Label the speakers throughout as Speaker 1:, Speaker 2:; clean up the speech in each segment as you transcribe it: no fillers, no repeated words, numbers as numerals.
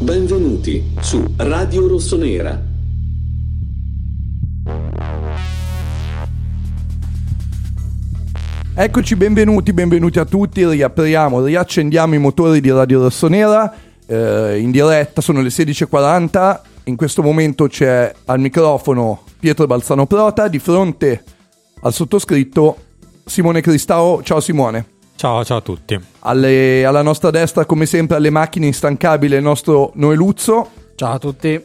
Speaker 1: Benvenuti su Radio Rossonera.
Speaker 2: Eccoci, benvenuti a tutti. Riaccendiamo i motori di Radio Rossonera in diretta, sono le 16:40. In questo momento c'è al microfono Pietro Balzano Prota, di fronte al sottoscritto Simone Cristao. Ciao Simone.
Speaker 3: Ciao a tutti.
Speaker 2: Alla nostra destra, come sempre, alle macchine instancabile, il nostro Noeluzzo.
Speaker 4: Ciao a tutti.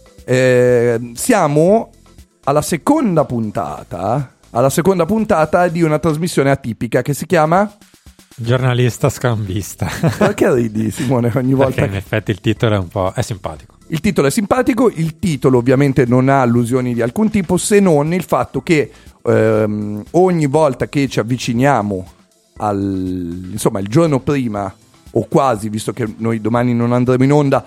Speaker 2: Siamo alla seconda puntata di una trasmissione atipica che si chiama
Speaker 3: Giornalista scambista.
Speaker 2: Perché ridi, Simone, ogni volta?
Speaker 3: Perché in effetti il titolo è simpatico.
Speaker 2: Il titolo è simpatico, il titolo ovviamente non ha allusioni di alcun tipo, se non il fatto che ogni volta che ci avviciniamo il giorno prima, o quasi, visto che noi domani non andremo in onda,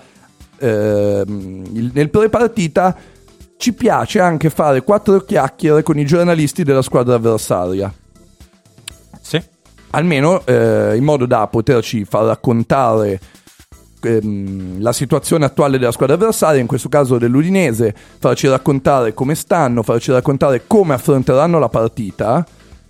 Speaker 2: nel pre-partita ci piace anche fare 4 chiacchiere con i giornalisti della squadra avversaria.
Speaker 3: Sì.
Speaker 2: Almeno in modo da poterci far raccontare la situazione attuale della squadra avversaria, in questo caso dell'Udinese, farci raccontare come stanno, farci raccontare come affronteranno la partita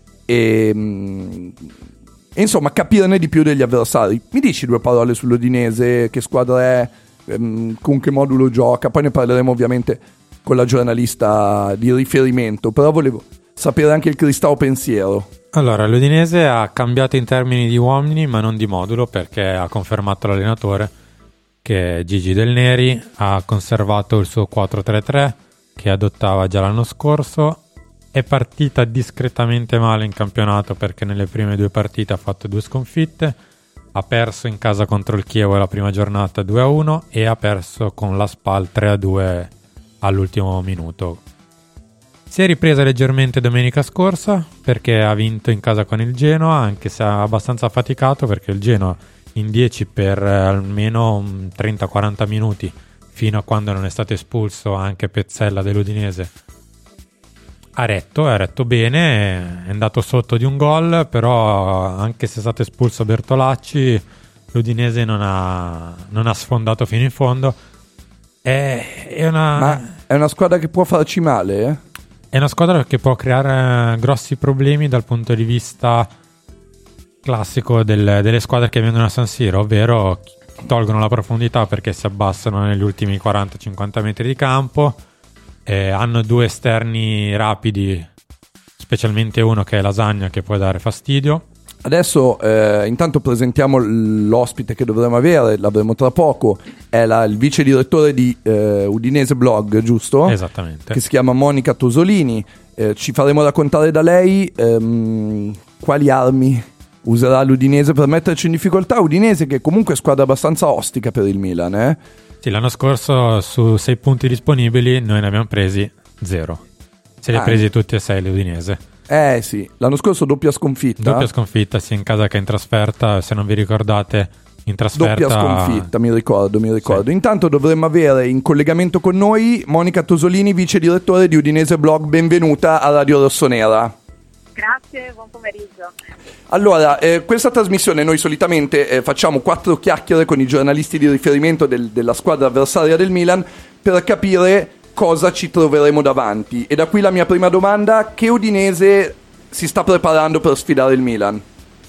Speaker 2: e insomma capirne di più degli avversari. Mi dici 2 parole sull'Udinese? Che squadra è? Con che modulo gioca? Poi ne parleremo ovviamente con la giornalista di riferimento, però volevo sapere anche il Cristao pensiero.
Speaker 3: Allora, l'Udinese ha cambiato in termini di uomini ma non di modulo, perché ha confermato l'allenatore, che è Gigi Del Neri, ha conservato il suo 4-3-3 che adottava già l'anno scorso. È partita discretamente male in campionato perché nelle prime 2 partite ha fatto 2 sconfitte, ha perso in casa contro il Chievo la prima giornata 2-1 e ha perso con la Spal 3-2 all'ultimo minuto. Si è ripresa leggermente domenica scorsa perché ha vinto in casa con il Genoa, anche se ha abbastanza faticato perché il Genoa in 10 per almeno 30-40 minuti, fino a quando non è stato espulso anche Pezzella dell'Udinese, ha retto bene, è andato sotto di un gol, però anche se è stato espulso Bertolacci, l'Udinese non ha sfondato fino in fondo.
Speaker 2: Ma è una squadra che può farci male, eh?
Speaker 3: È una squadra che può creare grossi problemi dal punto di vista classico delle squadre che vengono a San Siro, ovvero tolgono la profondità perché si abbassano negli ultimi 40-50 metri di campo. Hanno 2 esterni rapidi, specialmente uno che è Lasagna, che può dare fastidio.
Speaker 2: Adesso intanto presentiamo l'ospite che dovremo avere, l'avremo tra poco, è il vice direttore di Udinese Blog, giusto?
Speaker 3: Esattamente. Che
Speaker 2: si chiama Monica Tosolini. Ci faremo raccontare da lei quali armi userà l'Udinese per metterci in difficoltà. Udinese che comunque è squadra abbastanza ostica per il Milan, eh?
Speaker 3: Sì, l'anno scorso su 6 punti disponibili noi ne abbiamo presi 0. Se li ha presi tutti e 6 l'Udinese.
Speaker 2: Sì, l'anno scorso doppia sconfitta sia in casa che in trasferta. Se non vi ricordate, in trasferta doppia sconfitta, mi ricordo.
Speaker 3: Sì.
Speaker 2: Intanto dovremmo avere in collegamento con noi Monica Tosolini, vice direttore di Udinese Blog. Benvenuta a Radio Rossonera.
Speaker 5: Grazie, buon pomeriggio.
Speaker 2: Allora, questa trasmissione noi solitamente facciamo 4 chiacchiere con i giornalisti di riferimento della squadra avversaria del Milan per capire cosa ci troveremo davanti. E da qui la mia prima domanda: che Udinese si sta preparando per sfidare il Milan?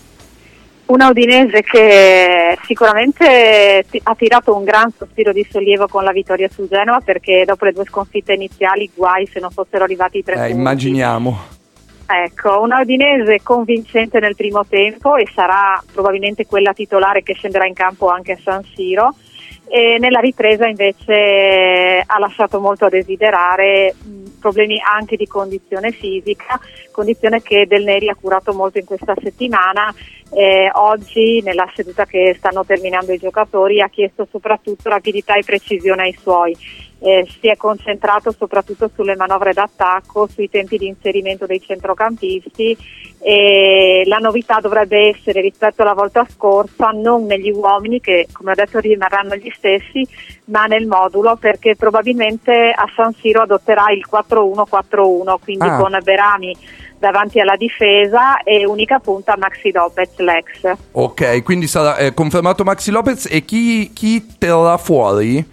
Speaker 5: Una Udinese che sicuramente ha tirato un gran sospiro di sollievo con la vittoria sul Genoa, perché dopo le 2 sconfitte iniziali, guai se non fossero arrivati i 3 punti.
Speaker 2: Immaginiamo.
Speaker 5: Ecco, una Udinese convincente nel primo tempo e sarà probabilmente quella titolare che scenderà in campo anche a San Siro, e nella ripresa invece ha lasciato molto a desiderare, problemi anche di condizione fisica, condizione che Del Neri ha curato molto in questa settimana. Oggi nella seduta che stanno terminando i giocatori ha chiesto soprattutto rapidità e precisione ai suoi. si è concentrato soprattutto sulle manovre d'attacco, sui tempi di inserimento dei centrocampisti, e la novità dovrebbe essere, rispetto alla volta scorsa, non negli uomini, che come ho detto rimarranno gli stessi, ma nel modulo, perché probabilmente a San Siro adotterà il 4-1-4-1, quindi con Berami davanti alla difesa e unica punta Maxi Lopez, l'ex.
Speaker 2: Ok, quindi sarà confermato Maxi Lopez, e chi terrà fuori?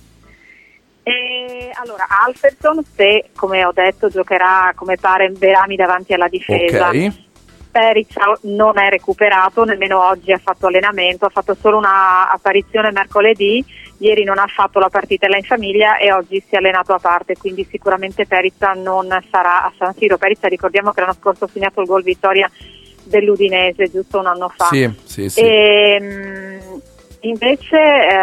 Speaker 5: Allora, Alfredson, se come ho detto giocherà come pare Berami davanti alla difesa.
Speaker 2: Ok.
Speaker 5: Peric non è recuperato, nemmeno oggi ha fatto allenamento, ha fatto solo una apparizione mercoledì, ieri non ha fatto la partitella in famiglia e oggi si è allenato a parte, quindi sicuramente Peric non sarà a San Siro. Peric, ricordiamo che l'anno scorso ha segnato il gol vittoria dell'Udinese giusto un anno fa.
Speaker 2: Sì.
Speaker 5: Invece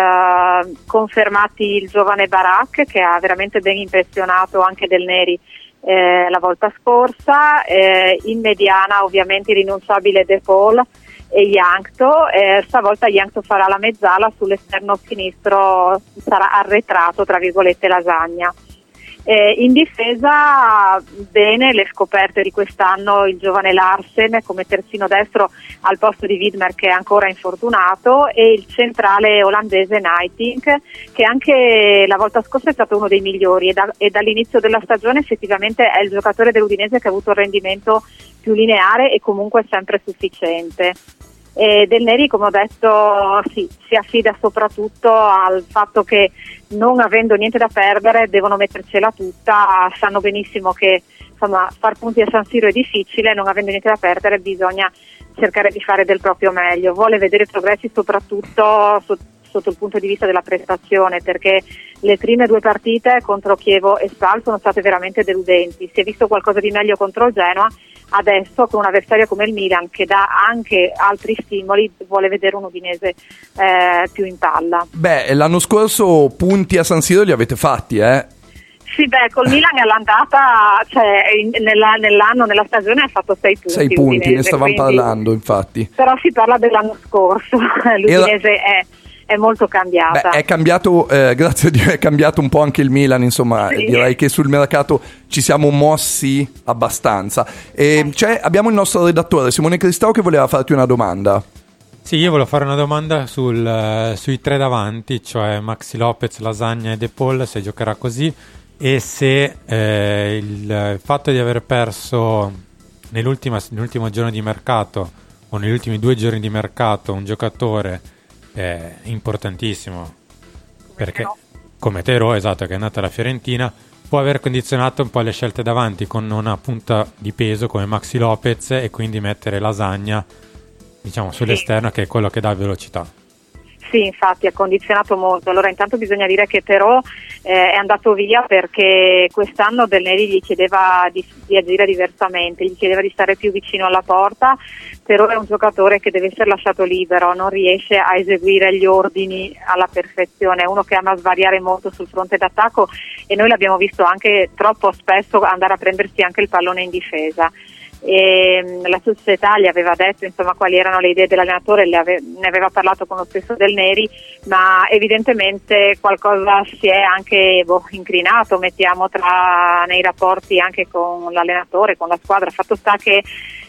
Speaker 5: confermati il giovane Barak, che ha veramente ben impressionato anche Del Neri la volta scorsa, in mediana ovviamente irrinunciabile De Paul e Yankto. Stavolta Yankto farà la mezzala, sull'esterno sinistro sarà arretrato tra virgolette Lasagna. In difesa bene le scoperte di quest'anno, il giovane Larsen come terzino destro al posto di Widmer, che è ancora infortunato, e il centrale olandese Nijtink, che anche la volta scorsa è stato uno dei migliori e dall'inizio della stagione effettivamente è il giocatore dell'Udinese che ha avuto un rendimento più lineare e comunque sempre sufficiente. Del Neri, come ho detto, si affida soprattutto al fatto che, non avendo niente da perdere, devono mettercela tutta. Sanno benissimo che insomma far punti a San Siro è difficile, non avendo niente da perdere bisogna cercare di fare del proprio meglio. Vuole vedere progressi soprattutto sotto il punto di vista della prestazione, perché le prime 2 partite contro Chievo e Spal sono state veramente deludenti. Si è visto qualcosa di meglio contro il Genoa, adesso con un avversario come il Milan, che dà anche altri stimoli, vuole vedere un Udinese più in palla.
Speaker 2: Beh, l'anno scorso punti a San Siro li avete fatti,
Speaker 5: Sì, col Milan all'andata, cioè nella stagione ha fatto 6 punti.
Speaker 2: 6 punti,
Speaker 5: Udinese,
Speaker 2: ne stavamo parlando, infatti.
Speaker 5: Però si parla dell'anno scorso, l'Udinese è molto cambiata.
Speaker 2: Beh, è cambiato, grazie a Dio, è cambiato un po' anche il Milan, insomma,
Speaker 5: sì.
Speaker 2: Direi che sul mercato ci siamo mossi abbastanza. Abbiamo il nostro redattore Simone Cristau che voleva farti una domanda.
Speaker 3: Sì, io volevo fare una domanda sui 3 davanti, cioè Maxi Lopez, Lasagna e De Paul, se giocherà così, e se il fatto di aver perso nell'ultimo giorno di mercato o negli ultimi 2 giorni di mercato un giocatore importantissimo, perché come Tero, esatto, che è andato alla Fiorentina, può aver condizionato un po' le scelte davanti con una punta di peso come Maxi Lopez, e quindi mettere Lasagna, diciamo, sull'esterno, che è quello che dà velocità.
Speaker 5: Sì, infatti ha condizionato molto. Allora intanto bisogna dire che però è andato via perché quest'anno Del Neri gli chiedeva di agire diversamente, gli chiedeva di stare più vicino alla porta. Però è un giocatore che deve essere lasciato libero, non riesce a eseguire gli ordini alla perfezione, è uno che ama svariare molto sul fronte d'attacco, e noi l'abbiamo visto anche troppo spesso andare a prendersi anche il pallone in difesa. La società gli aveva detto insomma quali erano le idee dell'allenatore, ne aveva parlato con lo stesso Del Neri, ma evidentemente qualcosa si è anche incrinato, mettiamo, nei rapporti anche con l'allenatore, con la squadra. Fatto sta che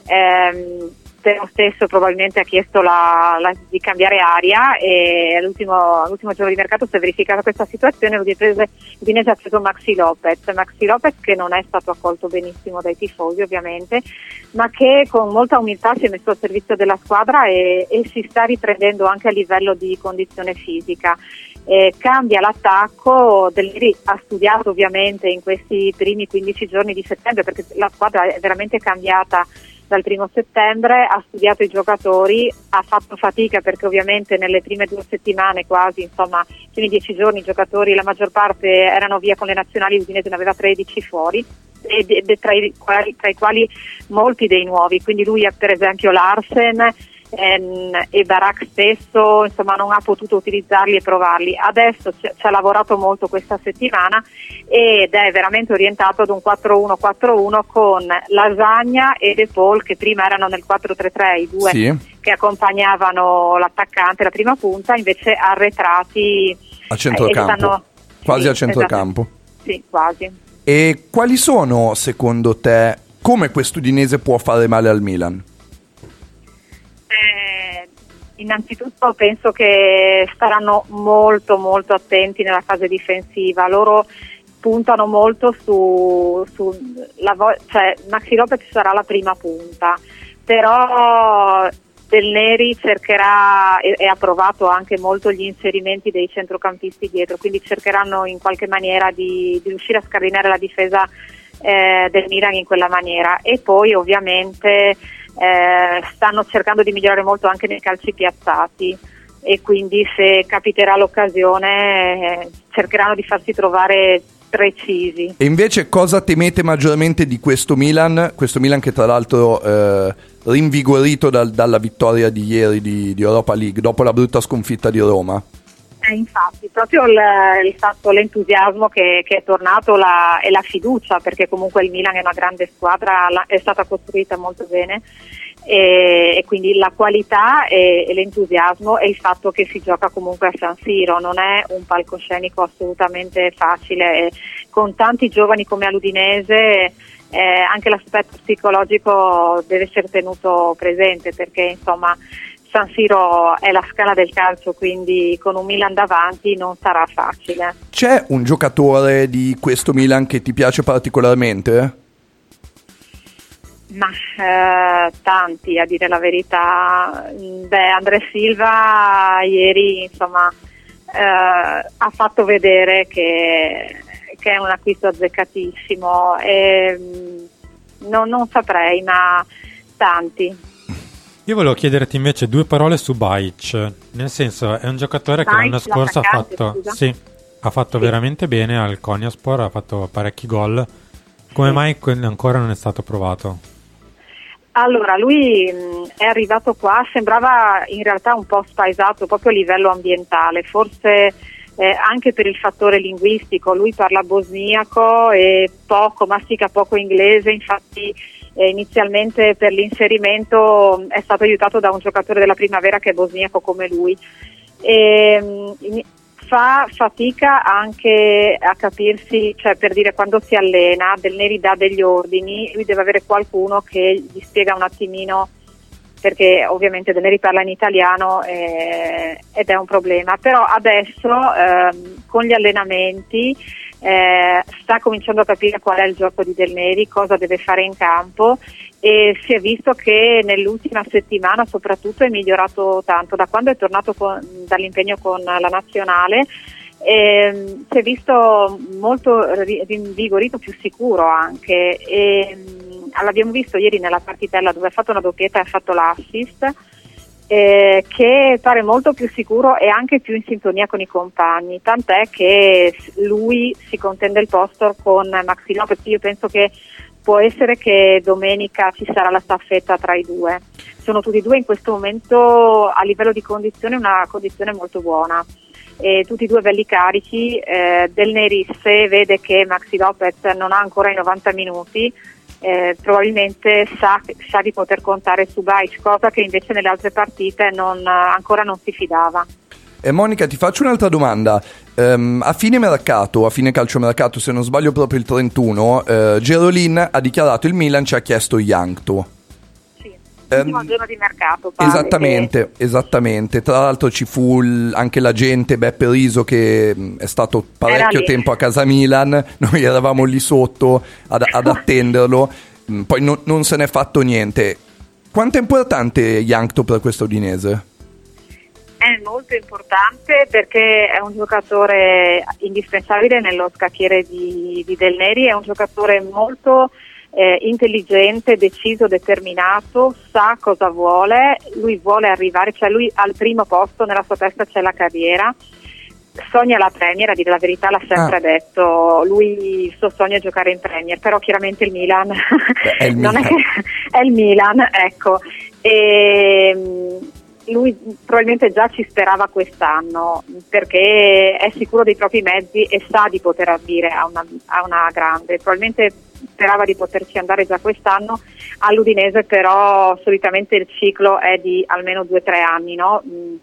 Speaker 5: Teo stesso probabilmente ha chiesto di cambiare aria, e all'ultimo giorno di mercato si è verificata questa situazione. L'Udinese ha preso Maxi Lopez che non è stato accolto benissimo dai tifosi ovviamente, ma che con molta umiltà si è messo al servizio della squadra e si sta riprendendo anche a livello di condizione fisica. Cambia l'attacco. Del Neri ha studiato ovviamente in questi primi 15 giorni di settembre, perché la squadra è veramente cambiata dal 1 settembre, ha studiato i giocatori, ha fatto fatica perché ovviamente nelle prime 2 settimane quasi, insomma, i primi 10 giorni i giocatori, la maggior parte erano via con le nazionali, l'Udinese ne aveva 13 fuori, tra i quali molti dei nuovi, quindi lui è per esempio Larsen e Barak stesso, insomma, non ha potuto utilizzarli e provarli. Adesso ci ha lavorato molto questa settimana ed è veramente orientato ad un 4-1-4-1 con Lasagna e De Paul, che prima erano nel 4-3-3, i due che accompagnavano l'attaccante, la prima punta, invece arretrati
Speaker 2: a centrocampo. quasi
Speaker 5: Sì,
Speaker 2: a centrocampo.
Speaker 5: Sì, quasi.
Speaker 2: E quali sono, secondo te, come quest'Udinese può fare male al Milan?
Speaker 5: Innanzitutto penso che staranno molto molto attenti nella fase difensiva. Loro puntano molto cioè Maxi Lopez sarà la prima punta, però Del Neri cercherà e ha provato anche molto gli inserimenti dei centrocampisti dietro, quindi cercheranno in qualche maniera di riuscire a scardinare la difesa del Milan in quella maniera. E poi ovviamente stanno cercando di migliorare molto anche nei calci piazzati, e quindi se capiterà l'occasione cercheranno di farsi trovare precisi.
Speaker 2: E invece cosa temete maggiormente di questo Milan che tra l'altro rinvigorito dalla vittoria di ieri di Europa League dopo la brutta sconfitta di Roma?
Speaker 5: Infatti, proprio il fatto, l'entusiasmo che è tornato e la fiducia, perché comunque il Milan è una grande squadra, è stata costruita molto bene, e quindi la qualità e l'entusiasmo, e il fatto che si gioca comunque a San Siro, non è un palcoscenico assolutamente facile, e con tanti giovani come all'Udinese anche l'aspetto psicologico deve essere tenuto presente, perché insomma San Siro è la Scala del calcio, quindi con un Milan davanti non sarà facile.
Speaker 2: C'è un giocatore di questo Milan che ti piace particolarmente?
Speaker 5: Ma tanti, a dire la verità. André Silva ieri insomma ha fatto vedere che è un acquisto azzeccatissimo, e non saprei, ma tanti.
Speaker 3: Io volevo chiederti invece due parole su Bajic, nel senso è un giocatore che l'anno scorso ha fatto veramente bene al Konyaspor, ha fatto parecchi gol. Come mai ancora non è stato provato?
Speaker 5: Allora, lui è arrivato qua, sembrava in realtà un po' spaesato proprio a livello ambientale, forse anche per il fattore linguistico. Lui parla bosniaco e mastica poco inglese, infatti inizialmente per l'inserimento è stato aiutato da un giocatore della Primavera che è bosniaco come lui. Fa fatica anche a capirsi, cioè per dire, quando si allena, Del Neri dà degli ordini, lui deve avere qualcuno che gli spiega un attimino, perché ovviamente Del Neri parla in italiano ed è un problema, però adesso con gli allenamenti sta cominciando a capire qual è il gioco di Del Neri, cosa deve fare in campo, e si è visto che nell'ultima settimana soprattutto è migliorato tanto, da quando è tornato dall'impegno con la nazionale. Si è visto molto rinvigorito, più sicuro anche, e l'abbiamo visto ieri nella partitella dove ha fatto una doppietta e ha fatto l'assist, che pare molto più sicuro e anche più in sintonia con i compagni, tant'è che lui si contende il posto con Maxi Lopez. Io penso che può essere che domenica ci sarà la staffetta tra i due. Sono tutti e due in questo momento a livello di condizione una condizione molto buona, e tutti e due belli carichi. Del Neri, se vede che Maxi Lopez non ha ancora i 90 minuti, probabilmente sa di poter contare su Bajic, cosa che invece nelle altre partite ancora non si fidava.
Speaker 2: Monica, ti faccio un'altra domanda. A fine calciomercato, se non sbaglio proprio il 31, Gerolin ha dichiarato il Milan ci ha chiesto Jankto.
Speaker 5: Sì, l'ultimo giorno di mercato. Pare
Speaker 2: esattamente. Tra l'altro ci fu anche l'agente Beppe Riso, che è stato parecchio tempo a casa Milan, noi eravamo lì sotto ad attenderlo, poi non se n'è fatto niente. Quanto è importante Jankto per questo Udinese?
Speaker 5: È molto importante perché è un giocatore indispensabile nello scacchiere di Del Neri, è un giocatore molto intelligente, deciso, determinato, sa cosa vuole, lui vuole arrivare, cioè lui al primo posto, nella sua testa c'è la carriera, sogna la Premier, a dire la verità l'ha sempre detto, lui il suo sogno è giocare in Premier, però chiaramente il Milan
Speaker 2: è il
Speaker 5: non
Speaker 2: Milan.
Speaker 5: è che è il Milan, ecco. Lui probabilmente già ci sperava quest'anno, perché è sicuro dei propri mezzi e sa di poter ambire a una grande. Probabilmente sperava di poterci andare già quest'anno. All'Udinese però solitamente il ciclo è di almeno 2 o 3 anni, no?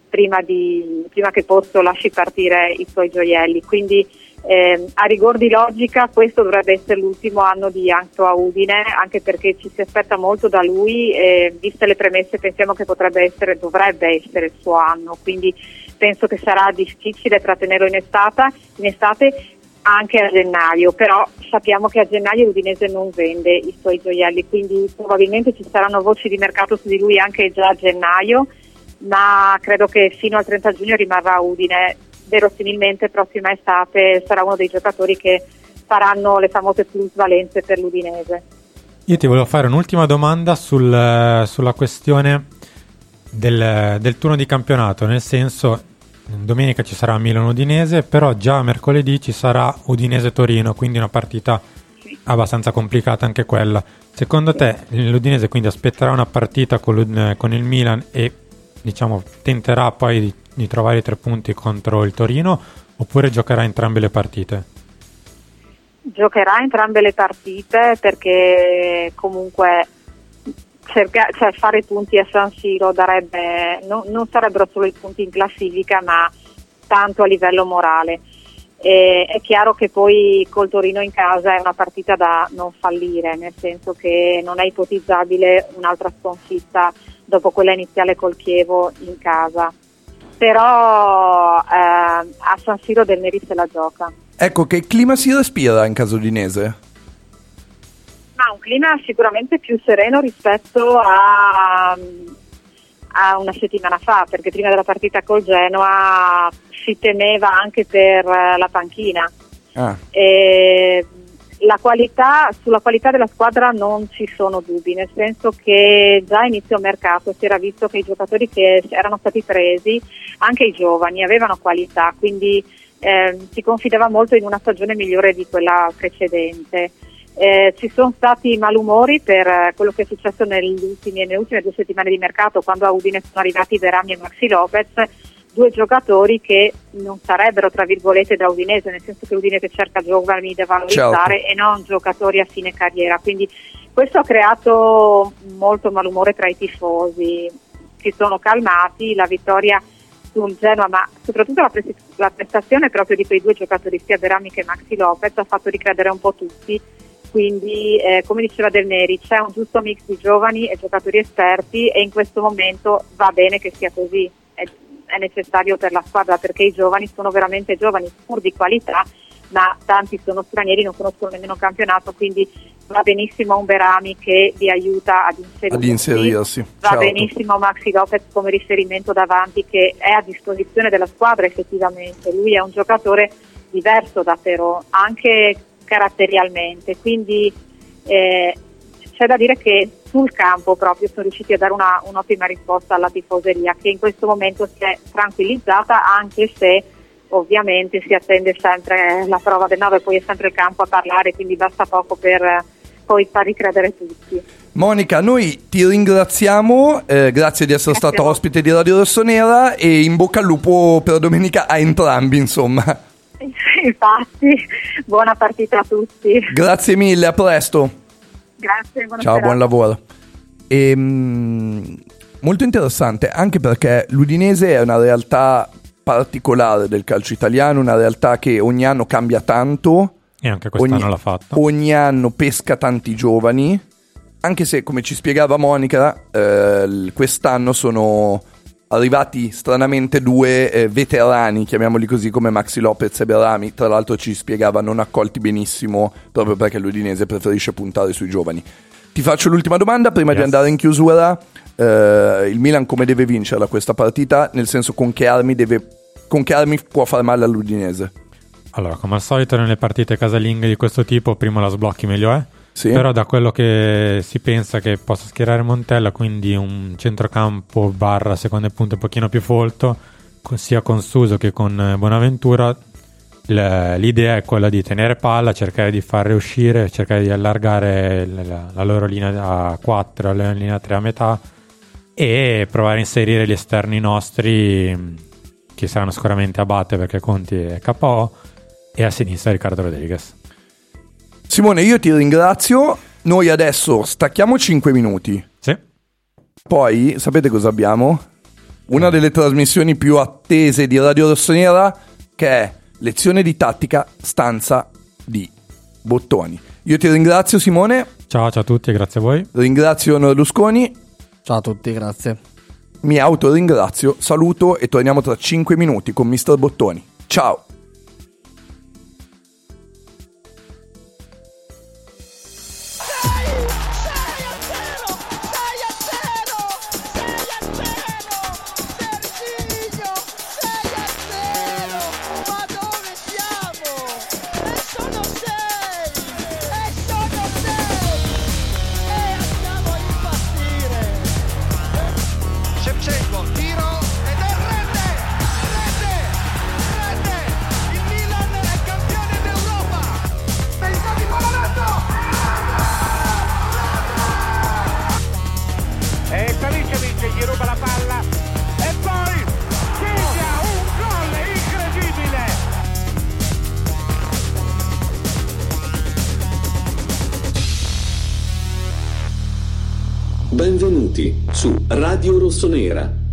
Speaker 5: prima che Pozzo lasci partire i suoi gioielli, quindi a rigor di logica questo dovrebbe essere l'ultimo anno di Jankto a Udine, anche perché ci si aspetta molto da lui, viste le premesse pensiamo che dovrebbe essere il suo anno, quindi penso che sarà difficile trattenerlo in estate anche a gennaio, però sappiamo che a gennaio l'Udinese non vende i suoi gioielli, quindi probabilmente ci saranno voci di mercato su di lui anche già a gennaio, ma credo che fino al 30 giugno rimarrà a Udine. Verosimilmente prossima estate sarà uno dei giocatori che faranno le famose plusvalenze per l'Udinese.
Speaker 3: Io ti volevo fare un'ultima domanda sulla questione del turno di campionato, nel senso domenica ci sarà Milan-Udinese, però già mercoledì ci sarà Udinese-Torino, quindi una partita abbastanza complicata anche quella. Secondo te l'Udinese quindi aspetterà una partita con il Milan e diciamo tenterà poi di trovare i 3 punti contro il Torino, oppure giocherà entrambe le partite?
Speaker 5: Giocherà entrambe le partite perché comunque fare punti a San Siro non sarebbero solo i punti in classifica, ma tanto a livello morale. È chiaro che poi col Torino in casa è una partita da non fallire, nel senso che non è ipotizzabile un'altra sconfitta dopo quella iniziale col Chievo in casa. Però a San Siro Del Neri se la gioca.
Speaker 2: Ecco, che clima si respira in casa udinese?
Speaker 5: Ma un clima sicuramente più sereno rispetto a una settimana fa, perché prima della partita col Genoa si temeva anche per la panchina. Sulla qualità della squadra non ci sono dubbi, nel senso che già a inizio mercato si era visto che i giocatori che erano stati presi, anche i giovani, avevano qualità, quindi si confidava molto in una stagione migliore di quella precedente. Ci sono stati malumori per quello che è successo nelle ultime 2 settimane di mercato, quando a Udine sono arrivati Verami e Maxi Lopez, 2 giocatori che non sarebbero tra virgolette da udinese, nel senso che Udinese cerca giovani da valorizzare, certo, e non giocatori a fine carriera, quindi questo ha creato molto malumore tra i tifosi. Si sono calmati, la vittoria sul Genoa, ma soprattutto la prestazione proprio di quei 2 giocatori, sia Verami che Maxi Lopez, ha fatto ricredere un po' tutti. Quindi come diceva Del Neri, c'è un giusto mix di giovani e giocatori esperti, e in questo momento va bene che sia così, è necessario per la squadra, perché i giovani sono veramente giovani, pur di qualità, ma tanti sono stranieri, non conoscono nemmeno il campionato, quindi va benissimo un Berami che li aiuta ad inserirsi. Va certo. Benissimo Maxi Lopez come riferimento davanti, che è a disposizione della squadra effettivamente. Lui è un giocatore diverso da Però, anche caratterialmente, quindi c'è da dire che sul campo proprio sono riusciti a dare un'ottima risposta alla tifoseria, che in questo momento si è tranquillizzata, anche se ovviamente si attende sempre la prova del 9, poi è sempre il campo a parlare, quindi basta poco per poi far ricredere tutti.
Speaker 2: Monica, noi ti ringraziamo, grazie di essere stata ospite di Radio Rossonera, e in bocca al lupo per domenica a entrambi, insomma.
Speaker 5: Infatti, buona partita a tutti.
Speaker 2: Grazie mille, a presto.
Speaker 5: Grazie, buona
Speaker 2: ciao,
Speaker 5: serata.
Speaker 2: buon lavoro. Molto interessante, anche perché l'Udinese è una realtà particolare del calcio italiano, una realtà che ogni anno cambia tanto,
Speaker 3: e anche quest'anno l'ha fatto.
Speaker 2: Ogni anno pesca tanti giovani, anche se, come ci spiegava Monica, quest'anno sono arrivati stranamente 2 veterani, chiamiamoli così, come Maxi Lopez e Berami. Tra l'altro ci spiegava non accolti benissimo, proprio perché l'Udinese preferisce puntare sui giovani. Ti faccio l'ultima domanda prima di andare in chiusura. Il Milan come deve vincerla questa partita? Nel senso, con che armi può far male all'Udinese? Allora, come al solito nelle partite casalinghe di questo tipo, prima la sblocchi meglio è. Sì. Però da quello che si pensa che possa schierare Montella, quindi un centrocampo / secondo punto un pochino più folto, sia con Suso che con Bonaventura, l'idea è quella di tenere palla, cercare di far uscire, cercare di allargare la loro linea a 4, la linea 3 a metà, e provare a inserire gli esterni nostri, che saranno sicuramente Abate perché Conti è KO, e a sinistra Riccardo Rodriguez. Simone, io ti ringrazio. Noi adesso stacchiamo 5 minuti. Sì. Poi, sapete cosa abbiamo? una delle trasmissioni più attese di Radio Rossonera, che è Lezione di tattica, stanza di bottoni. Io ti ringrazio, Simone.
Speaker 3: Ciao a tutti e grazie a voi.
Speaker 2: Ringrazio Onore Lusconi.
Speaker 4: Ciao a tutti, grazie.
Speaker 2: Mi autoringrazio, saluto e torniamo tra 5 minuti con Mr. Bottoni. Ciao.
Speaker 6: Gli ruba la palla e poi segna un gol incredibile.
Speaker 1: Benvenuti su Radio Rossonera.